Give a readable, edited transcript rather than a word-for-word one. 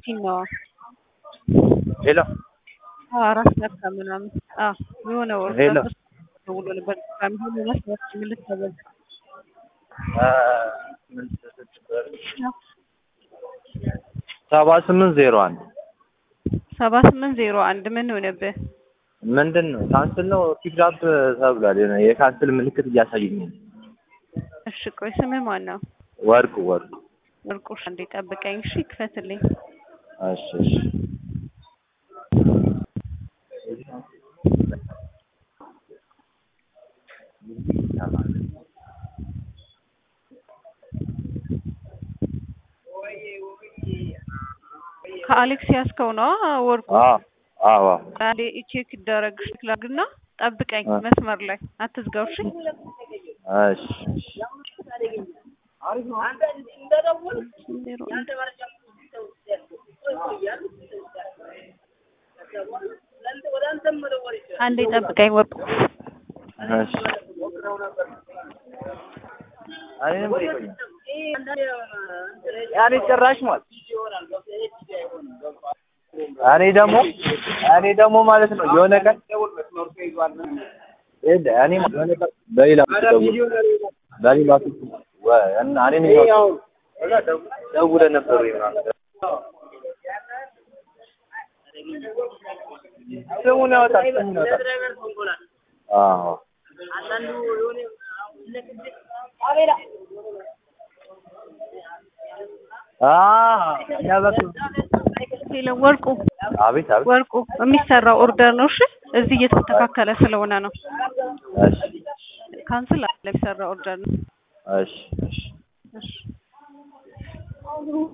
እንትን ነው ሄሎ አራስ ለካ ምናምን የሆነ ወር ሄሎ ደውሎ ነበር ካሚሆን መስመር ምልት ተበል ምን ተሰጥቷል 7801 7801 ምን ሆነብህ? ምንድነው ካንስል ነው ፒክአፕ ተብሏል። የካንስል ምልክት እያሳየኝ ነው። እሺ ቆይ ስምህ ማን ነው? ወርቁ እንዴ ጠብቀኝ እሺ ክፈትልኝ። እሺ ከአሌክስ ያስከው ነው ወርቁ? አዎ አንዴ ቼክ ይደረግሽ ላግና ጠብቀኝ መስመር ላይ አትዝጋው እሺ። እሺ አንዴ ጠብቀኝ ወርቁ። እሺ ያኔ ጭራሽ ማለት እኔ ደግሞ ማለት ነው የሆነ ቀን እኔ የሆነ ቀን በሌላ እና እኔ ደውለህ ነበር ይሆናል ስሙን ያወጣል። አዎ ሄሎ ወርቁ። አቤት ወርቁ የሚሰራው ኦርደር ነው እሺ። እዚህ እየተስተካከለ ስለሆነ ነው። እሺ ካንስል አለ የሚሰራው ኦርደር ነው። እሺ